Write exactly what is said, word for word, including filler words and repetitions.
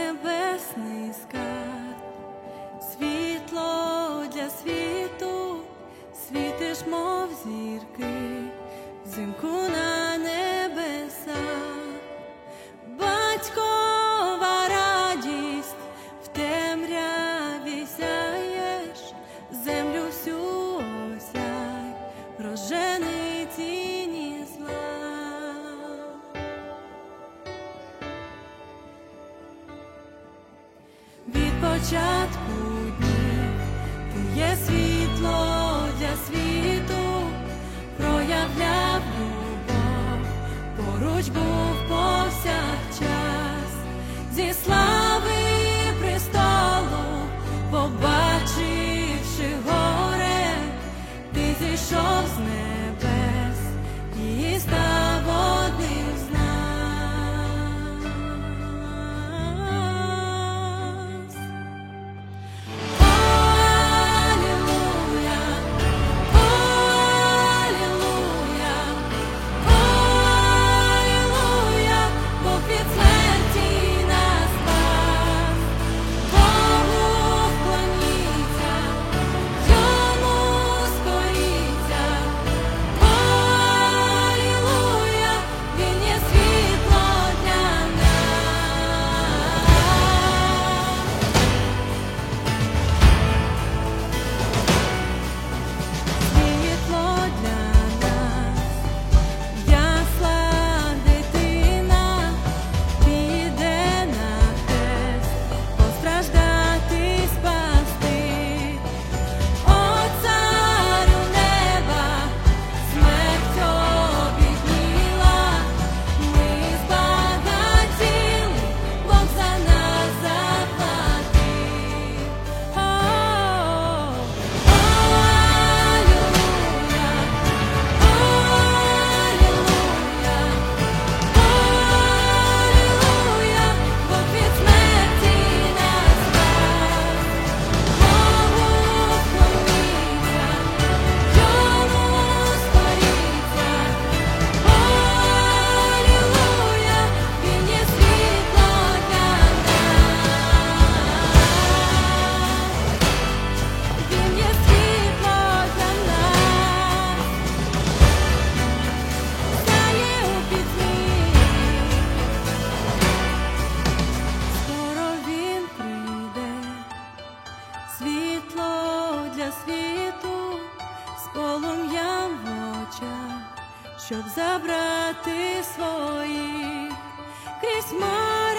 небесний скарб, світло для світу, світиш, мов зірки, взимку на небесах. Батькова радість, в темряві сяєш, землю всю осяй, розжени тіні зла. Від початку днів ти є світло для світу, проявляв любов, поруч був повсякчас. Зі слави престолу, побачивши горе, ти зійшов з небес і став одним з нас. Світло для світу з полум'ям в очах, щоб забрати своїх крізь